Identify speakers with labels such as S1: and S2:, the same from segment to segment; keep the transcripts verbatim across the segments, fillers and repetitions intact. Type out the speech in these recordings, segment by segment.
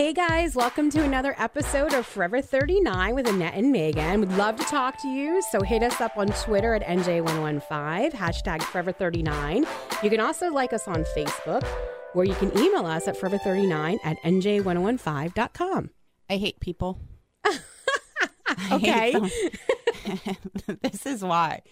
S1: Hey guys, welcome to another episode of Forever thirty-nine with Annette and Megan. We'd love to talk to you, so hit us up on Twitter at N J one fifteen, hashtag Forever thirty-nine. You can also like us on Facebook, where you can email us at forever thirty-nine at N J one fifteen dot com.
S2: I hate people.
S1: Okay.
S2: This is why.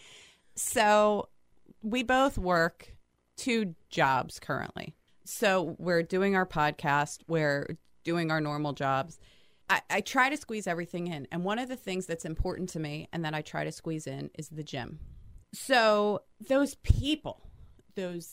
S2: So we both work two jobs currently. So we're doing our podcast. We're doing our normal jobs. I, I try to squeeze everything in. And one of the things that's important to me and that I try to squeeze in is the gym. So those people, those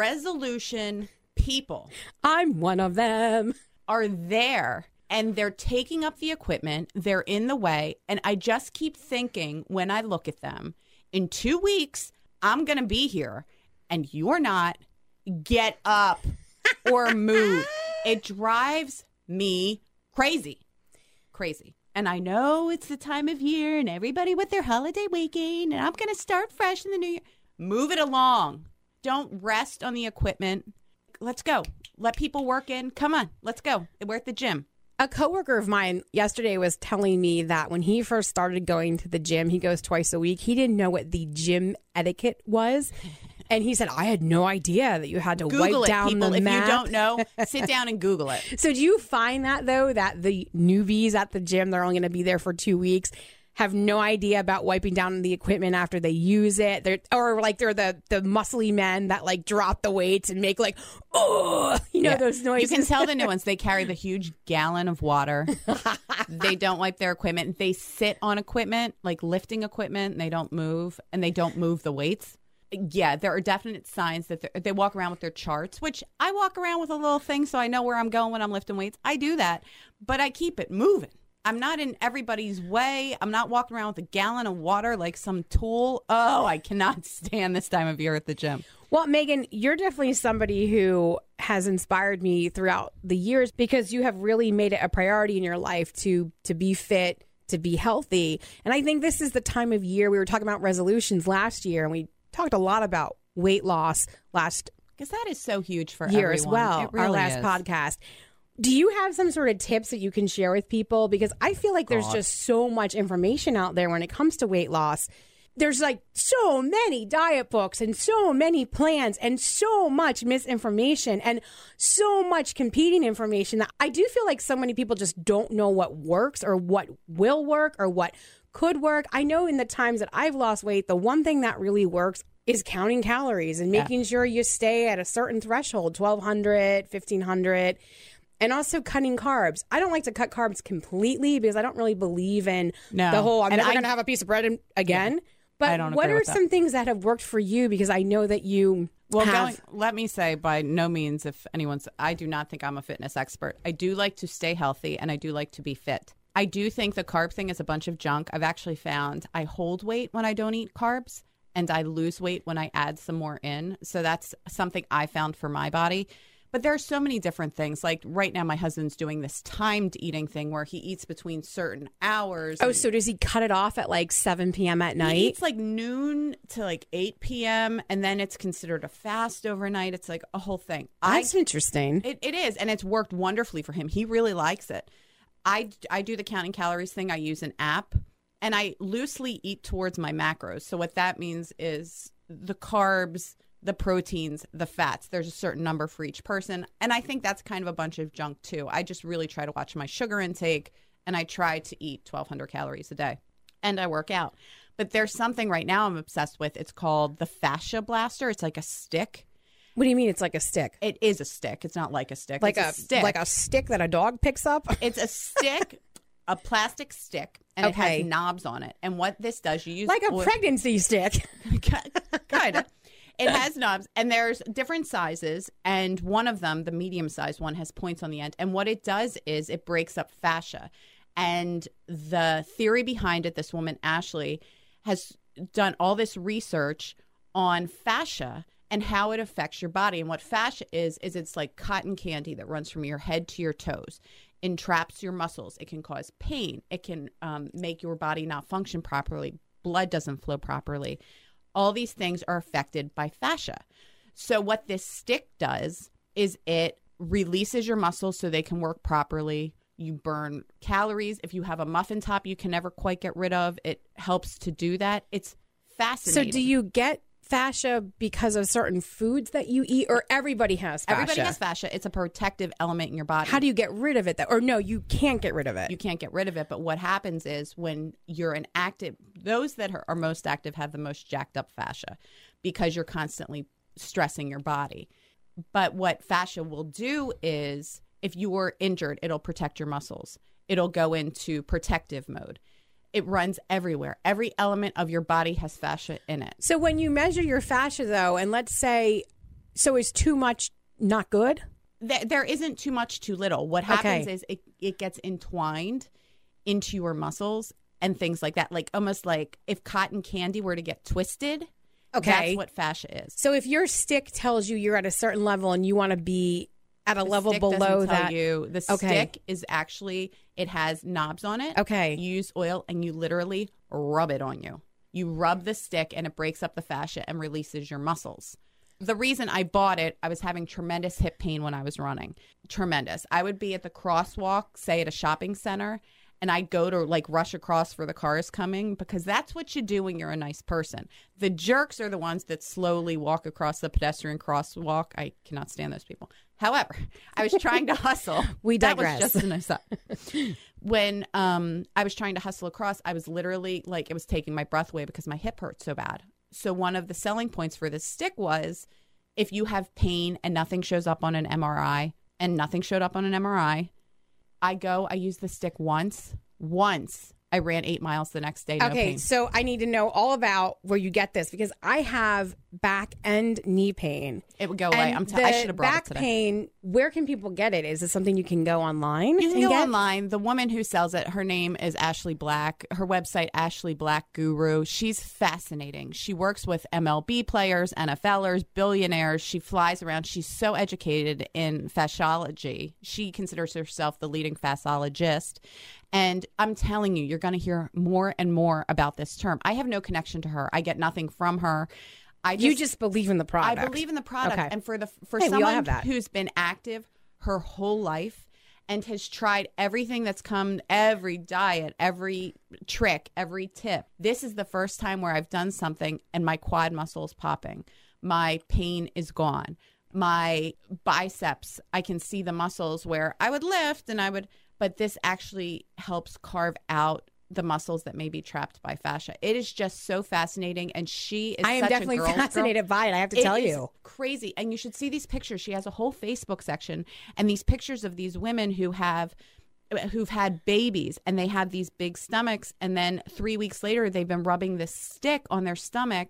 S2: resolution people.
S1: I'm one of them.
S2: Are there. And they're taking up the equipment. They're in the way. And I just keep thinking when I look at them, in two weeks, I'm going to be here and you're not. Get up or move. It drives me crazy. Crazy. And I know it's the time of year and everybody with their holiday weekend and I'm going to start fresh in the new year. Move it along. Don't rest on the equipment. Let's go. Let people work in. Come on. Let's go. We're at the gym.
S1: A coworker of mine yesterday was telling me that when he first started going to the gym, he goes twice a week. He didn't know what the gym etiquette was. And he said, I had no idea that you had to
S2: Google
S1: wipe
S2: it,
S1: down
S2: people.
S1: the
S2: If
S1: mat.
S2: you don't know, sit down and Google it.
S1: So do you find that, though, that the newbies at the gym, they're only going to be there for two weeks, have no idea about wiping down the equipment after they use it? They're, or like they're the, the muscly men that like drop the weights and make like, oh, you know,
S2: Yeah.
S1: those noises.
S2: You can tell the new ones. They carry the huge gallon of water. They don't wipe their equipment. They sit on equipment, like lifting equipment, and they don't move, and they don't move the weights. Yeah, there are definite signs that they walk around with their charts, which I walk around with a little thing so I know where I'm going when I'm lifting weights. I do that, but I keep it moving. I'm not in everybody's way. I'm not walking around with a gallon of water like some tool. Oh, I cannot stand this time of year at the gym.
S1: Well, Megan, you're definitely somebody who has inspired me throughout the years because you have really made it a priority in your life to to be fit, to be healthy. And I think this is the time of year. We were talking about resolutions last year, and we talked a lot about weight loss last
S2: Because that is so huge for
S1: year
S2: everyone.
S1: as well,
S2: It really
S1: our last
S2: is.
S1: podcast. Do you have some sort of tips that you can share with people? Because I feel like there's
S2: God.
S1: just so much information out there when it comes to weight loss. There's like so many diet books and so many plans and so much misinformation and so much competing information that I do feel like so many people just don't know what works or what will work or what could work. I know in the times that I've lost weight, the one thing that really works is counting calories and making yeah. sure you stay at a certain threshold, twelve hundred, fifteen hundred. And also cutting carbs. I don't like to cut carbs completely because I don't really believe in
S2: no.
S1: the whole, I'm
S2: and
S1: never
S2: I,
S1: going to have a piece of bread in, again. Yeah. But
S2: I don't
S1: what are
S2: with
S1: some
S2: that.
S1: things that have worked for you? Because I know that you
S2: well,
S1: have...
S2: going, let me say, by no means, if anyone's, I do not think I'm a fitness expert. I do like to stay healthy and I do like to be fit. I do think the carb thing is a bunch of junk. I've actually found I hold weight when I don't eat carbs and I lose weight when I add some more in. So that's something I found for my body. But there are so many different things. Like right now, my husband's doing this timed eating thing where he eats between certain hours.
S1: Oh, so does he cut it off at like seven p.m. at night?
S2: He eats like noon to like eight p.m. and then it's considered a fast overnight. It's like a whole thing.
S1: That's
S2: I,
S1: interesting.
S2: It, it is. And it's worked wonderfully for him. He really likes it. I, I do the counting calories thing. I use an app and I loosely eat towards my macros. So what that means is the carbs, the proteins, the fats. There's a certain number for each person. And I think that's kind of a bunch of junk too. I just really try to watch my sugar intake and I try to eat twelve hundred calories a day and I work out. But there's something right now I'm obsessed with. It's called the Fascia Blaster. It's like a stick.
S1: What do you mean it's like a stick?
S2: It is a stick. It's not like a stick.
S1: Like
S2: it's
S1: a,
S2: a stick.
S1: Like a stick that a dog picks up?
S2: It's a stick, a plastic stick, and
S1: okay.
S2: it has knobs on it. And what this does, you use
S1: like a
S2: oil-
S1: pregnancy stick.
S2: kind of. It has knobs, and there's different sizes, and one of them, the medium-sized one, has points on the end. And what it does is it breaks up fascia. And the theory behind it, this woman, Ashley, has done all this research on fascia and how it affects your body. And what fascia is, is it's like cotton candy that runs from your head to your toes, entraps your muscles. It can cause pain. It can um, make your body not function properly. Blood doesn't flow properly. All these things are affected by fascia. So what this stick does is it releases your muscles so they can work properly. You burn calories. If you have a muffin top you can never quite get rid of, it helps to do that. It's fascinating.
S1: So do you get fascia because of certain foods that you eat, or everybody has fascia?
S2: Everybody has fascia. It's a protective element in your body.
S1: How do you get rid of it? Though? Or no, you can't get rid of it.
S2: You can't get rid of it. But what happens is when you're an active, those that are, are most active have the most jacked up fascia because you're constantly stressing your body. But what fascia will do is if you were injured, it'll protect your muscles. It'll go into protective mode. It runs everywhere. Every element of your body has fascia in it.
S1: So when you measure your fascia, though, and let's say, so is too much not good?
S2: Th- there isn't too much, too little. What happens
S1: Okay.
S2: is it, it gets entwined into your muscles and things like that. Like almost like if cotton candy were to get twisted,
S1: Okay.
S2: that's what fascia is.
S1: So if your stick tells you you're at a certain level and you want to be at a
S2: The
S1: level
S2: stick
S1: below
S2: doesn't tell
S1: that,
S2: you. The
S1: Okay.
S2: stick is actually, it has knobs on it.
S1: Okay.
S2: You use oil and you literally rub it on you. You rub the stick and it breaks up the fascia and releases your muscles. The reason I bought it, I was having tremendous hip pain when I was running. Tremendous. I would be at the crosswalk, say at a shopping center, and I'd go to like rush across for the cars coming because that's what you do when you're a nice person. The jerks are the ones that slowly walk across the pedestrian crosswalk. I cannot stand those people. However, I was trying to hustle.
S1: We
S2: That
S1: digress.
S2: was just an aside. When um, I was trying to hustle across, I was literally like, it was taking my breath away because my hip hurt so bad. So one of the selling points for this stick was if you have pain and nothing shows up on an M R I, and nothing showed up on an M R I, I go, I use the stick once, once. I ran eight miles the next day. No
S1: Okay,
S2: pain.
S1: so I need to know all about where you get this because I have back and knee pain.
S2: It would go away.
S1: And
S2: I'm t-
S1: the
S2: I should have brought
S1: back
S2: it today.
S1: pain. Where can people get it? Is it something you can go online?
S2: You can
S1: and
S2: go
S1: get?
S2: online. The woman who sells it, her name is Ashley Black. Her website, Ashley Black Guru. She's fascinating. She works with M L B players, NFLers, billionaires. She flies around. She's so educated in fasciology. She considers herself the leading fasciologist. And I'm telling you, you're going to hear more and more about this term. I have no connection to her. I get nothing from her. I just,
S1: You just believe in the product.
S2: I believe in the product.
S1: Okay.
S2: And for the for
S1: Hey, we all
S2: someone
S1: have that.
S2: who's been active her whole life and has tried everything that's come, every diet, every trick, every tip, this is the first time where I've done something and my quad muscle is popping. My pain is gone. My biceps, I can see the muscles where I would lift and I would, but this actually helps carve out the muscles that may be trapped by fascia. It is just so fascinating, and she is
S1: I am
S2: such
S1: definitely
S2: a girl's
S1: fascinated
S2: girl.
S1: by it. I have to
S2: It
S1: tell
S2: is
S1: you.
S2: crazy, and you should see these pictures. She has a whole Facebook section, and these pictures of these women who have who've had babies, and they have these big stomachs, and then three weeks later they've been rubbing this stick on their stomach,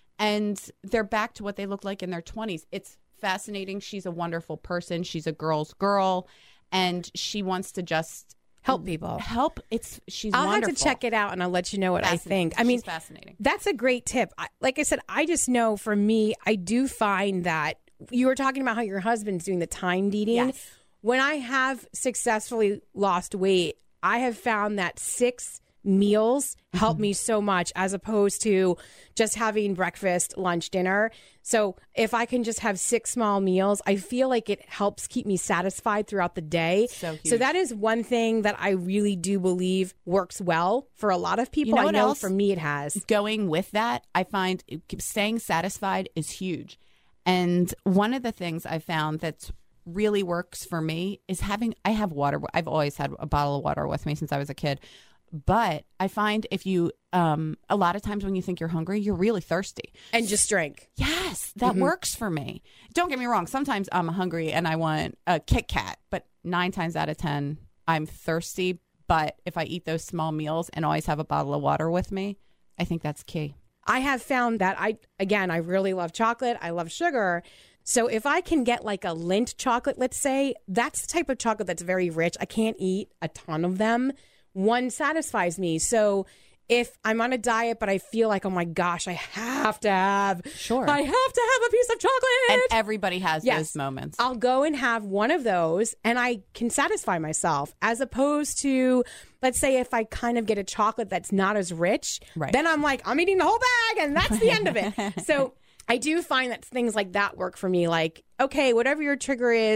S2: and they're back to what they look like in their twenties. It's fascinating. She's a wonderful person. She's a girl's girl, and she wants to just
S1: Help people.
S2: help. It's she's
S1: I'll
S2: wonderful.
S1: have to check it out and I'll let you know what I
S2: Fascinating.
S1: think. I mean,
S2: She's fascinating.
S1: That's a great tip. I, like I said, I just know for me, I do find that you were talking about how your husband's doing the timed eating.
S2: Yes.
S1: When I have successfully lost weight, I have found that six meals help me so much as opposed to just having breakfast, lunch, dinner. So if I can just have six small meals, I feel like it helps keep me satisfied throughout the day.
S2: So huge.
S1: So that is one thing that I really do believe works well for a lot of people.
S2: You know
S1: I
S2: what
S1: know
S2: else?
S1: for me it has.
S2: Going with that, I find staying satisfied is huge. And one of the things I found that's really works for me is having, I have water. I've always had a bottle of water with me since I was a kid. But I find if you, um, a lot of times when you think you're hungry, you're really thirsty.
S1: And just drink.
S2: Yes, that
S1: Mm-hmm.
S2: works for me. Don't get me wrong. Sometimes I'm hungry and I want a Kit Kat, but nine times out of ten, I'm thirsty. But if I eat those small meals and always have a bottle of water with me, I think that's key.
S1: I have found that I, again, I really love chocolate. I love sugar. So if I can get like a Lindt chocolate, let's say, that's the type of chocolate that's very rich. I can't eat a ton of them. One satisfies me. So if I'm on a diet, but I feel like, oh my gosh, I have to have,
S2: Sure.
S1: I have to have a piece of chocolate.
S2: And everybody has
S1: Yes.
S2: those moments.
S1: I'll go and have one of those and I can satisfy myself as opposed to, let's say if I kind of get a chocolate that's not as rich,
S2: Right.
S1: then I'm like, I'm eating the whole bag and that's the end of it. So I do find that things like that work for me. Like, okay, whatever your trigger is,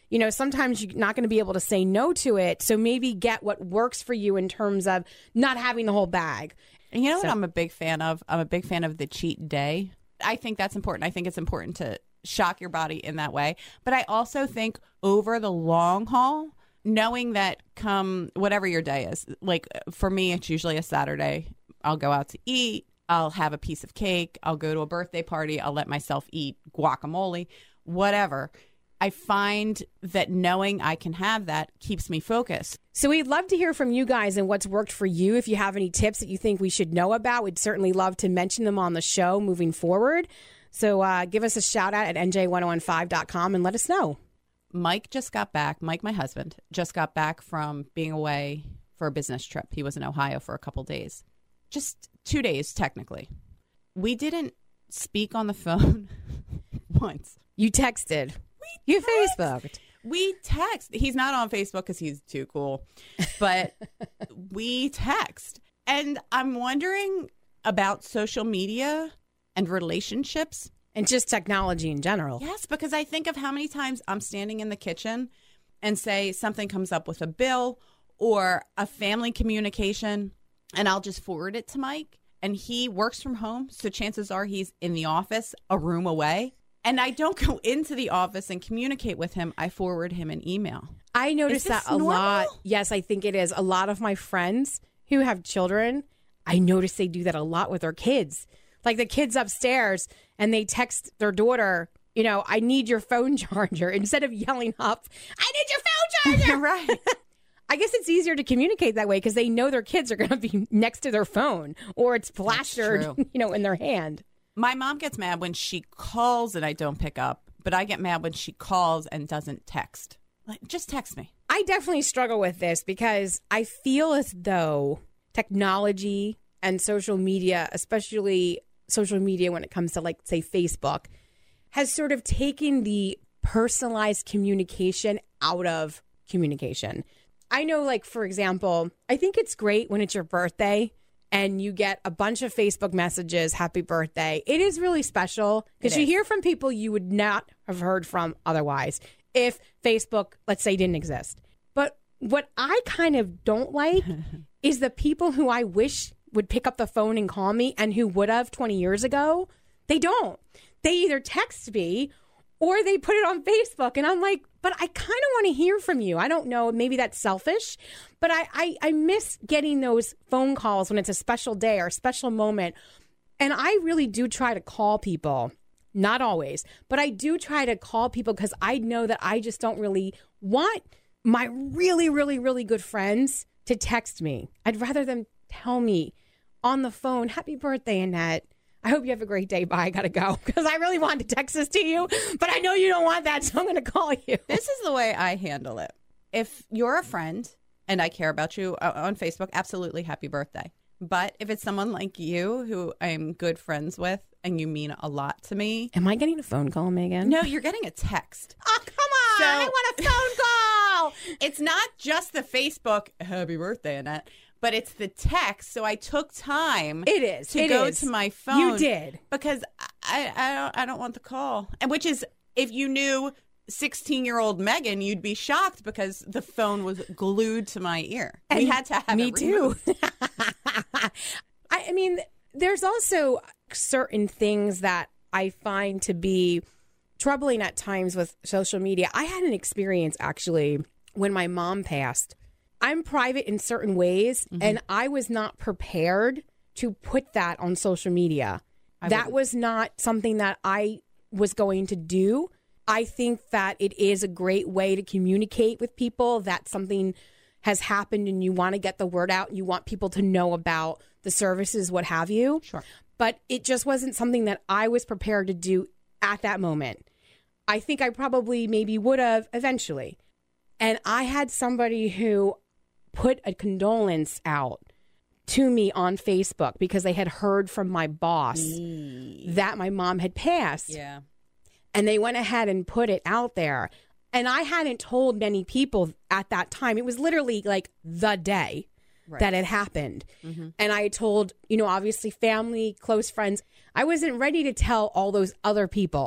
S1: You know, sometimes you're not going to be able to say no to it. So maybe get what works for you in terms of not having the whole bag.
S2: And you know
S1: So-
S2: what I'm a big fan of? I'm a big fan of the cheat day. I think that's important. I think it's important to shock your body in that way. But I also think over the long haul, knowing that come whatever your day is, like for me, it's usually a Saturday. I'll go out to eat. I'll have a piece of cake. I'll go to a birthday party. I'll let myself eat guacamole, whatever. I find that knowing I can have that keeps me focused.
S1: So we'd love to hear from you guys and what's worked for you. If you have any tips that you think we should know about, we'd certainly love to mention them on the show moving forward. So uh, give us a shout out at N J ten fifteen dot com and let us know.
S2: Mike just got back. Mike, my husband, just got back from being away for a business trip. He was in Ohio for a couple days. Just two days, technically. We didn't speak on the phone once.
S1: You texted. You Facebooked.
S2: We text. He's not on Facebook because he's too cool, but we text. And I'm wondering about social media and relationships.
S1: And just technology in general.
S2: Yes, because I think of how many times I'm standing in the kitchen and say something comes up with a bill or a family communication, and I'll just forward it to Mike. And he works from home, so chances are he's in the office a room away. And I don't go into the office and communicate with him. I forward him an email.
S1: I notice
S2: Is this
S1: that a
S2: normal?
S1: lot. Yes, I think it is. A lot of my friends who have children, I notice they do that a lot with their kids. Like the kids upstairs, and they text their daughter, you know, I need your phone charger. Instead of yelling up, I need your phone charger.
S2: Right.
S1: I guess it's easier to communicate that way because they know their kids are going to be next to their phone or it's plastered,
S2: true.
S1: you know, in their hand.
S2: My mom gets mad when she calls and I don't pick up, but I get mad when she calls and doesn't text. Like, just text me.
S1: I definitely struggle with this because I feel as though technology and social media, especially social media when it comes to, like, say, Facebook, has sort of taken the personalized communication out of communication. I know, like, for example, I think it's great when it's your birthday and you get a bunch of Facebook messages, happy birthday. It is really special because
S2: It
S1: you
S2: is.
S1: hear from people you would not have heard from otherwise if Facebook, let's say, didn't exist. But what I kind of don't like is the people who I wish would pick up the phone and call me and who would have twenty years ago. They don't. They either text me or they put it on Facebook. And I'm like, but I kind of want to hear from you. I don't know. Maybe that's selfish, but I, I, I miss getting those phone calls when it's a special day or a special moment. And I really do try to call people. Not always, but I do try to call people because I know that I just don't really want my really, really, really good friends to text me. I'd rather them tell me on the phone, happy birthday, Annette. I hope you have a great day. Bye. I got to go because I really wanted to text this to you, but I know you don't want that, so I'm going to call you.
S2: This is the way I handle it. If you're a friend and I care about you uh, on Facebook, absolutely happy birthday. But if it's someone like you who I'm good friends with and you mean a lot to me.
S1: Am I getting a phone call, Megan?
S2: No, you're getting a text.
S1: Oh, come on.
S2: So-
S1: I want a phone call.
S2: It's not just the Facebook, happy birthday, Annette, but it's the text. So I took time
S1: It is.
S2: to
S1: It
S2: go
S1: is.
S2: to my phone.
S1: You did.
S2: Because I, I, don't, I don't want the call. And which is, if you knew sixteen-year-old Megan, you'd be shocked because the phone was glued to my ear. We
S1: And
S2: had to have
S1: me
S2: it
S1: too.
S2: removed.
S1: I, I mean, there's also certain things that I find to be troubling at times with social media. I had an experience actually when my mom passed. I'm private in certain ways,
S2: Mm-hmm.
S1: and I was not prepared to put that on social media.
S2: I
S1: that
S2: wouldn't.
S1: was not something that I was going to do. I think that it is a great way to communicate with people that something has happened and you want to get the word out. You want people to know about the services, what have you.
S2: Sure.
S1: But it just wasn't something that I was prepared to do at that moment. I think I probably maybe would have eventually. And I had somebody who put a condolence out to me on Facebook because they had heard from my boss that my mom had passed.
S2: Yeah.
S1: And they went ahead and put it out there. And I hadn't told many people at that time. It was literally like the day
S2: Right.
S1: that it happened.
S2: Mm-hmm.
S1: And I told, you know, obviously family, close friends. I wasn't ready to tell all those other people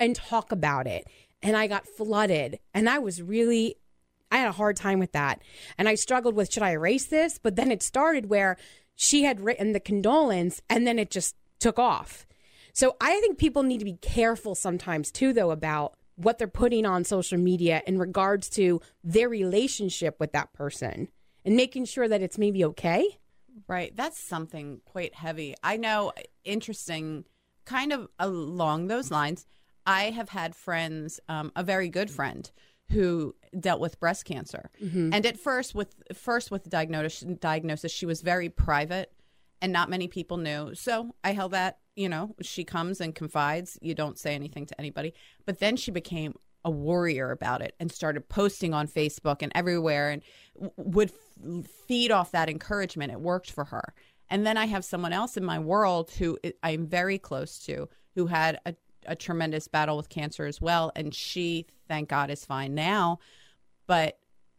S1: and talk about it. And I got flooded. And I was really, I had a hard time with that. And I struggled with, should I erase this? But then it started where she had written the condolence and then it just took off. So I think people need to be careful sometimes too, though, about what they're putting on social media in regards to their relationship with that person and making sure that it's maybe okay.
S2: Right. That's something quite heavy. I know, interesting, kind of along those lines, I have had friends, um, a very good friend who dealt with breast cancer. Mm-hmm. And at first with first with the diagnosis, diagnosis, she was very private and not many people knew. So I held that, you know, she comes and confides. You don't say anything to anybody. But then she became a warrior about it and started posting on Facebook and everywhere and w- would f- feed off that encouragement. It worked for her. And then I have someone else in my world who I'm very close to who had a, a tremendous battle with cancer as well. And she, thank God, is fine now. But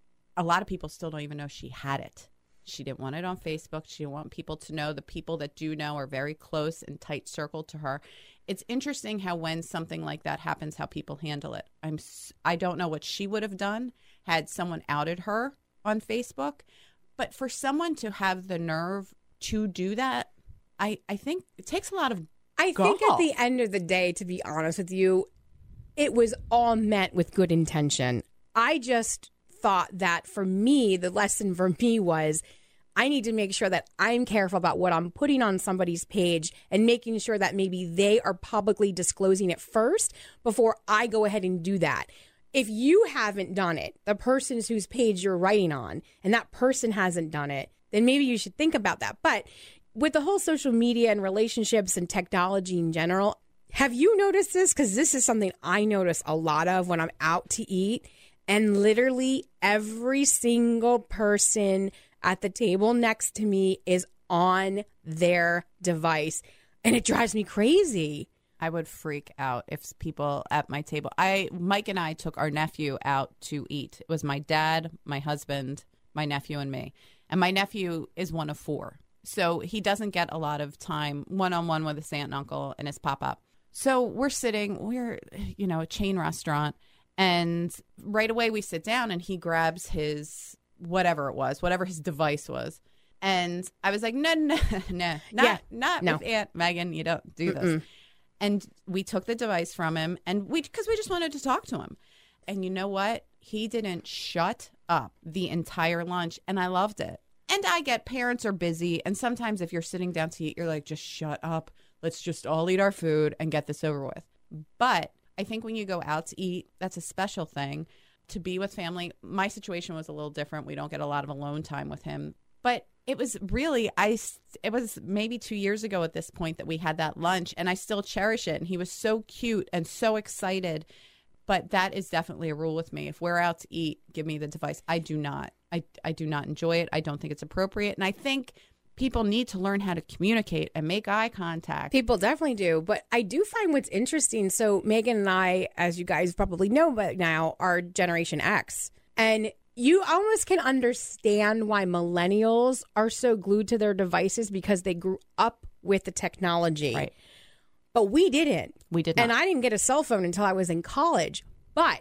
S2: a lot of people still don't even know she had it. She didn't want it on Facebook. She didn't want people to know. The people that do know are very close and tight circle to her. It's interesting how when something like that happens, how people handle it. I'm I don't know what she would have done had someone outed her on Facebook. But for someone to have the nerve to do that, I, I think it takes a lot of
S1: I
S2: gall.
S1: think at the end of the day, to be honest with you, it was all meant with good intention. I just thought that for me, the lesson for me was I need to make sure that I'm careful about what I'm putting on somebody's page and making sure that maybe they are publicly disclosing it first before I go ahead and do that. If you haven't done it, the person whose page you're writing on, and that person hasn't done it, then maybe you should think about that. But with the whole social media and relationships and technology in general, have you noticed this? Because this is something I notice a lot of when I'm out to eat. And literally every single person at the table next to me is on their device. And it drives me crazy.
S2: I would freak out if people at my table. I Mike and I took our nephew out to eat. It was my dad, my husband, my nephew, and me. And my nephew is one of four. So he doesn't get a lot of time one-on-one with his aunt and uncle and his pop-up. So we're sitting, we're, you know, a chain restaurant. And right away we sit down and he grabs his whatever it was, whatever his device was. And I was like, no, no, no, not,
S1: yeah,
S2: not
S1: no.
S2: with Aunt Megan. You don't do this. Mm-mm. And we took the device from him and we, because we just wanted to talk to him. And you know what? He didn't shut up the entire lunch. And I loved it. And I get parents are busy. And sometimes if you're sitting down to eat, you're like, just shut up. Let's just all eat our food and get this over with. But I think when you go out to eat, that's a special thing to be with family. My situation was a little different. We don't get a lot of alone time with him. But it was really, I, it was maybe two years ago at this point that we had that lunch. And I still cherish it. And he was so cute and so excited. But that is definitely a rule with me. If we're out to eat, give me the device. I do not. I, I do not enjoy it. I don't think it's appropriate. And I think people need to learn how to communicate and make eye contact.
S1: People definitely do. But I do find what's interesting. So Megan and I, as you guys probably know by now, are Generation X. And you almost can understand why millennials are so glued to their devices because they grew up with the technology.
S2: Right.
S1: But we didn't.
S2: We did not.
S1: And I didn't get a cell phone until I was in college. But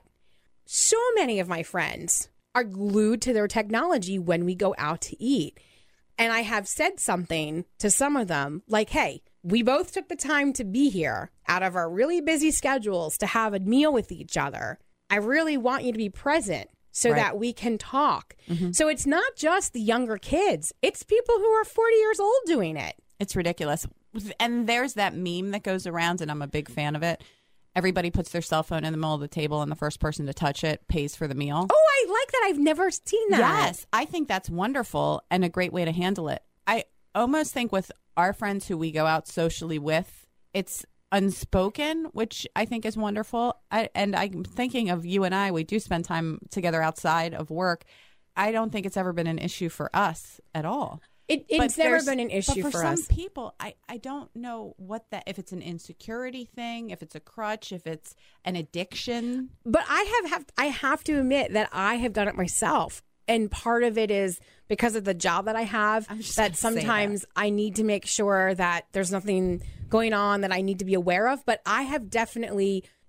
S1: so many of my friends are glued to their technology when we go out to eat. And I have said something to some of them like, hey, we both took the time to be here out of our really busy schedules to have a meal with each other. I really want you to be present so right. that we can talk. Mm-hmm. So it's not just the younger kids. It's people who are forty years old doing it.
S2: It's ridiculous. And there's that meme that goes around, and I'm a big fan of it. Everybody puts their cell phone in the middle of the table, and the first person to touch it pays for the meal.
S1: Oh, I like that. I've never seen that.
S2: Yes, I think that's wonderful and a great way to handle it. I almost think with our friends who we go out socially with, it's unspoken, which I think is wonderful. I, and I'm thinking of you and I. We do spend time together outside of work. I don't think it's ever been an issue for us at all.
S1: It, it's
S2: but
S1: never been an issue
S2: but for,
S1: for
S2: some
S1: us.
S2: people, I, I don't know what that, if it's an insecurity thing, if it's a crutch, if it's an addiction.
S1: But I have, have I have to admit that I have done it myself. And part of it is because of the job that I have, that sometimes that. I need to make sure that there's nothing going on that I need to be aware of. But I have definitely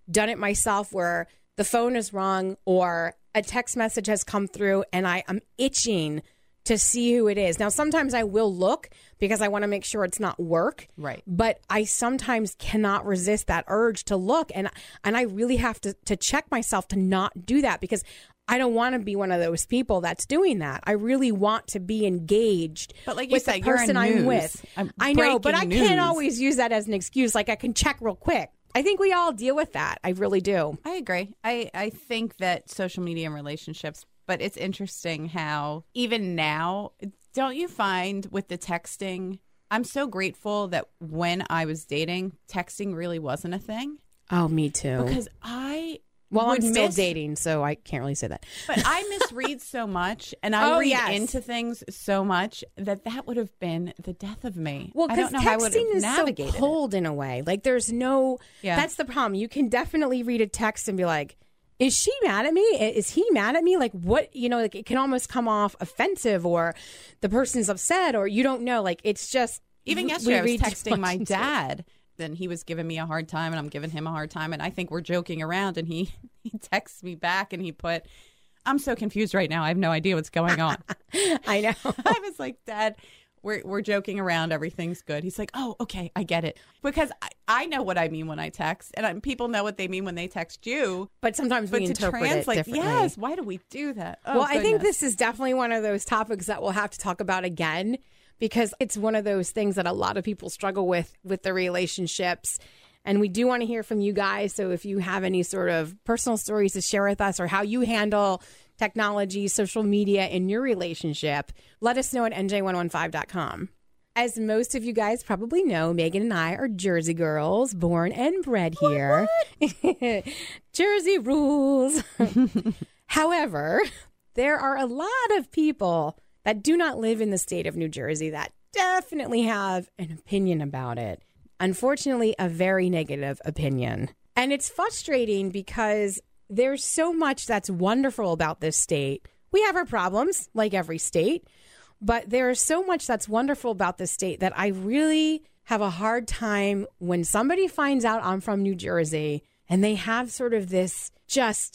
S1: done it myself where the phone is wrong or a text message has come through and I am itching to see who it is. Now, sometimes I will look because I want to make sure it's not work.
S2: Right.
S1: But I sometimes cannot resist that urge to look. And and I really have to, to check myself to not do that because I don't want to be one of those people that's doing that. I really want to be engaged
S2: but like you
S1: with
S2: said,
S1: the person
S2: you're in
S1: I'm
S2: news.
S1: with.
S2: I'm
S1: I know, but I
S2: breaking
S1: can't
S2: news.
S1: always use that as an excuse. Like I can check real quick. I think we all deal with that. I really do.
S2: I agree. I, I think that social media and relationships, but it's interesting how even now, don't you find with the texting, I'm so grateful that when I was dating, texting really wasn't a thing.
S1: Oh, me too.
S2: Because I
S1: Well, I'm
S2: would
S1: still
S2: miss-
S1: dating, so I can't really say that.
S2: But I misread so much, and I
S1: Oh,
S2: read
S1: yes.
S2: into things so much that that would have been the death of me.
S1: Well,
S2: I
S1: because
S2: don't know how I would have
S1: texting is so
S2: navigated it.
S1: cold in a way. Like, there's no.
S2: Yeah.
S1: That's the problem. You can definitely read a text and be like, "Is she mad at me? Is he mad at me? Like, what? You know, like it can almost come off offensive, or the person's upset, or you don't know. Like, it's just
S2: Even
S1: we
S2: yesterday, I was
S1: read too
S2: texting
S1: much
S2: my
S1: into it.
S2: dad. Then he was giving me a hard time, and I'm giving him a hard time. And I think we're joking around, and he, he texts me back, and he put, I'm so confused right now. I have no idea what's going on.
S1: I know.
S2: I was like, Dad, we're, we're joking around. Everything's good. He's like, oh, okay, I get it. Because I, I know what I mean when I text, and I, people know what they mean when they text you.
S1: But sometimes
S2: But
S1: we
S2: to
S1: interpret it
S2: translate,
S1: differently.
S2: yes, why do we do that? Oh,
S1: well, I think
S2: goodness.
S1: this is definitely one of those topics that we'll have to talk about again because it's one of those things that a lot of people struggle with with their relationships. And we do want to hear from you guys. So if you have any sort of personal stories to share with us or how you handle technology, social media in your relationship, let us know at N J one fifteen dot com. As most of you guys probably know, Megan and I are Jersey girls, born and bred here. Jersey rules. However, there are a lot of people that do not live in the state of New Jersey that definitely have an opinion about it. Unfortunately, a very negative opinion. And it's frustrating because there's so much that's wonderful about this state. We have our problems, like every state, but there's so much that's wonderful about this state that I really have a hard time when somebody finds out I'm from New Jersey and they have sort of this just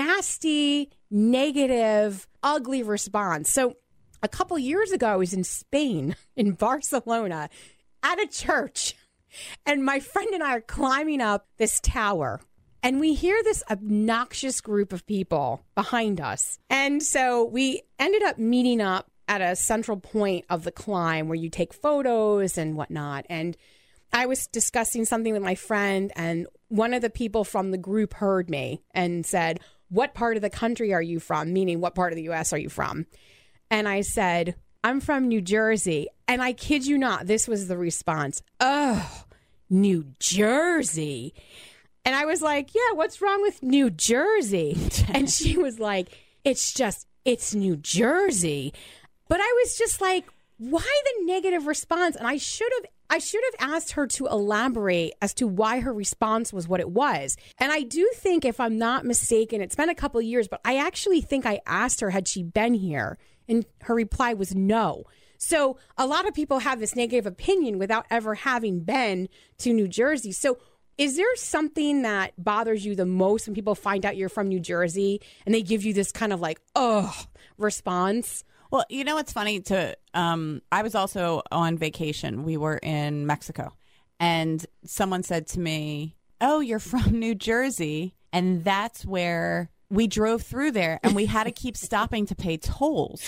S1: nasty, negative, ugly response. So a couple years ago, I was in Spain, in Barcelona, at a church. And my friend and I are climbing up this tower. And we hear this obnoxious group of people behind us. And so we ended up meeting up at a central point of the climb where you take photos and whatnot. And I was discussing something with my friend, and one of the people from the group heard me and said, "What part of the country are you from?" Meaning, what part of the U S are you from? And I said, "I'm from New Jersey." And I kid you not, this was the response. "Oh, New Jersey." And I was like, "Yeah, what's wrong with New Jersey?" And she was like, "It's just, it's New Jersey." But I was just like, why the negative response? And I should have I should have asked her to elaborate as to why her response was what it was. And I do think, if I'm not mistaken, it's been a couple of years, but I actually think I asked her, had she been here? And her reply was no. So a lot of people have this negative opinion without ever having been to New Jersey. So is there something that bothers you the most when people find out you're from New Jersey and they give you this kind of like, oh, response?
S2: Well, you know what's funny? To um, I was also on vacation. We were in Mexico, and someone said to me, "Oh, you're from New Jersey," and that's where we drove through there, and we had to keep stopping to pay tolls.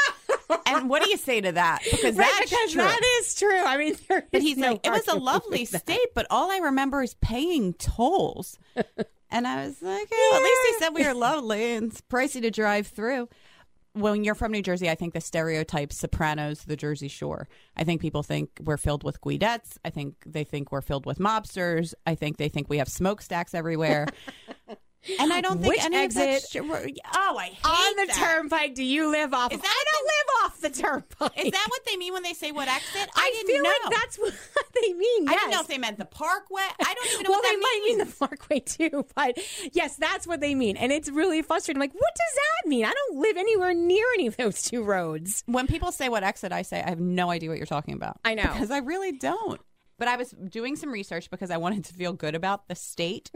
S2: And what do you say to that? Because
S1: Right,
S2: that's
S1: because
S2: true.
S1: that is true. I mean, there
S2: But
S1: is
S2: he's
S1: no
S2: like, it was a
S1: arguing
S2: lovely
S1: with that.
S2: state, but all I remember is paying tolls. And I was like, oh, at least he said we were lovely and it's pricey to drive through. When you're from New Jersey, I think the stereotype Sopranos, the Jersey Shore. I think people think we're filled with Guidettes. I think they think we're filled with mobsters. I think they think we have smokestacks everywhere. And I don't think
S1: Which
S2: any
S1: exit
S2: of that's true. Oh, I hate
S1: on the
S2: that.
S1: turnpike do you live off
S2: Is
S1: of?
S2: that
S1: I don't live off the turnpike.
S2: Is that what they mean when they say what exit? I,
S1: I
S2: didn't
S1: feel
S2: know.
S1: like that's what they mean.
S2: I
S1: Yes.
S2: didn't know if they meant the parkway. I don't even know
S1: well,
S2: what that
S1: they might
S2: means.
S1: mean the Parkway too, but yes, that's what they mean. And it's really frustrating. I'm like, what does that mean? I don't live anywhere near any of those two roads.
S2: When people say what exit, I say I have no idea what you're talking about.
S1: I know.
S2: Because I really don't. But I was doing some research because I wanted to feel good about the state.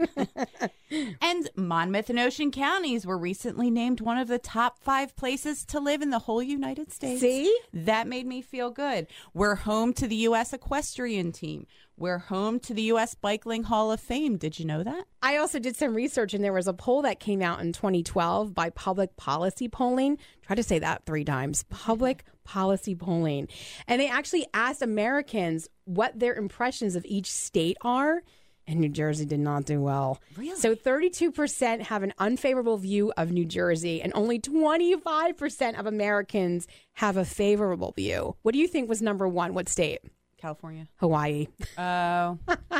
S2: And Monmouth and Ocean counties were recently named one of the top five places to live in the whole United States.
S1: See?
S2: That made me feel good. We're home to the U S Equestrian Team. We're home to the U S Biking Hall of Fame. Did you know that?
S1: I also did some research, and there was a poll that came out in twenty twelve by Public Policy Polling. Try to say that three times. Public Policy Polling. And they actually asked Americans what their impressions of each state are. And New Jersey did not do well.
S2: Really?
S1: So thirty-two percent have an unfavorable view of New Jersey, and only twenty-five percent of Americans have a favorable view. What do you think was number one? What state?
S2: California.
S1: Hawaii.
S2: Oh.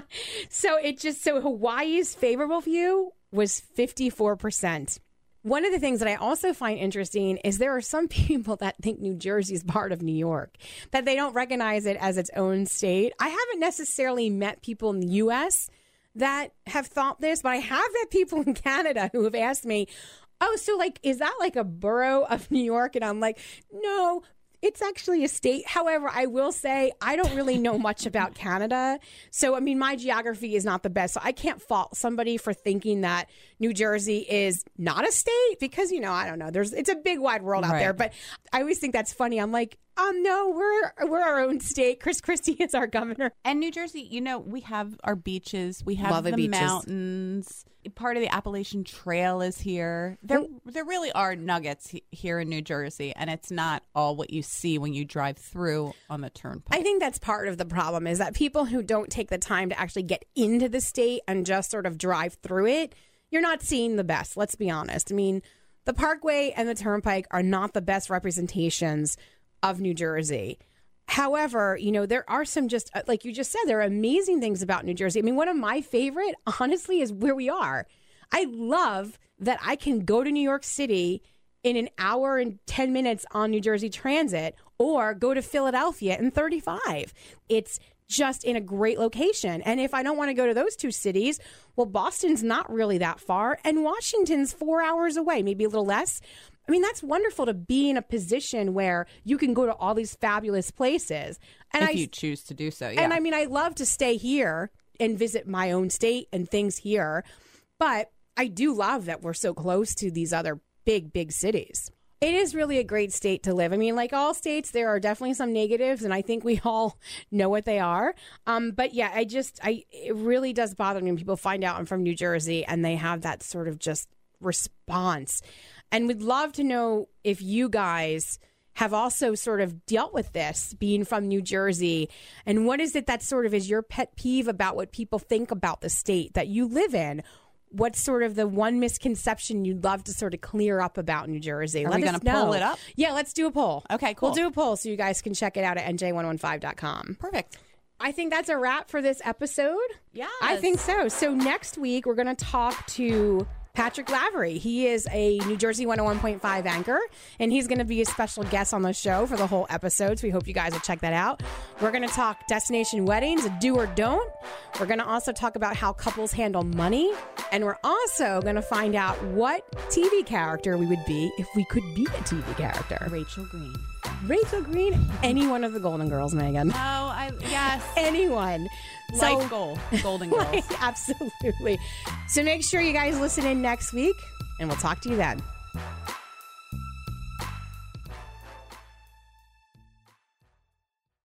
S1: So it just, so Hawaii's favorable view was fifty-four percent. One of the things that I also find interesting is there are some people that think New Jersey is part of New York, that they don't recognize it as its own state. I haven't necessarily met people in the U S that have thought this, but I have met people in Canada who have asked me, oh, so like, is that like a borough of New York? And I'm like, no, it's actually a state. However, I will say I don't really know much about Canada. So, I mean, my geography is not the best. So I can't fault somebody for thinking that New Jersey is not a state because, you know, I don't know. There's it's a big wide world out
S2: Right.
S1: there. But I always think that's funny. I'm like, um, no, we're we're our own state. Chris Christie is our governor.
S2: And New Jersey, you know, we have our beaches. We have
S1: Lovely
S2: the
S1: beaches.
S2: mountains. Part of the Appalachian Trail is here. There, there really are nuggets he- here in New Jersey, and it's not all what you see when you drive through on the turnpike.
S1: I think that's part of the problem is that people who don't take the time to actually get into the state and just sort of drive through it, you're not seeing the best. Let's be honest. I mean, the Parkway and the Turnpike are not the best representations of New Jersey. However, you know, there are some just, like you just said, there are amazing things about New Jersey. I mean, one of my favorite, honestly, is where we are. I love that I can go to New York City in an hour and ten minutes on New Jersey Transit or go to Philadelphia in thirty-five. It's just in a great location. And if I don't want to go to those two cities, well, Boston's not really that far and Washington's four hours away, maybe a little less. I mean, that's wonderful to be in a position where you can go to all these fabulous places. And
S2: if
S1: I,
S2: you choose to do so, yeah.
S1: And I mean, I love to stay here and visit my own state and things here. But I do love that we're so close to these other big, big cities. It is really a great state to live. I mean, like all states, there are definitely some negatives, and I think we all know what they are. Um, but yeah, I just, I it really does bother me when people find out I'm from New Jersey and they have that sort of just response. And we'd love to know if you guys have also sort of dealt with this being from New Jersey. And what is it that sort of is your pet peeve about what people think about the state that you live in? What's sort of the one misconception you'd love to sort of clear up about New Jersey?
S2: Are
S1: Let
S2: we
S1: us
S2: going to pull
S1: know.
S2: it up?
S1: Yeah, let's do a poll.
S2: Okay, cool.
S1: We'll do a poll so you guys can check it out at N J one fifteen dot com.
S2: Perfect.
S1: I think that's a wrap for this episode.
S2: Yes.
S1: I think so. So next week, we're going to talk to Patrick Lavery. He is a New Jersey one oh one point five anchor, and he's going to be a special guest on the show for the whole episode, so we hope you guys will check that out. We're going to talk destination weddings, a do or don't. We're going to also talk about how couples handle money, and we're also going to find out what T V character we would be if we could be a T V character.
S2: Rachel Green.
S1: Rachel Green, any one of the Golden Girls, Megan.
S2: Oh, I yes.
S1: Anyone.
S2: Life goal. Golden Girls.
S1: Absolutely. So make sure you guys listen in next week, and we'll talk to you then.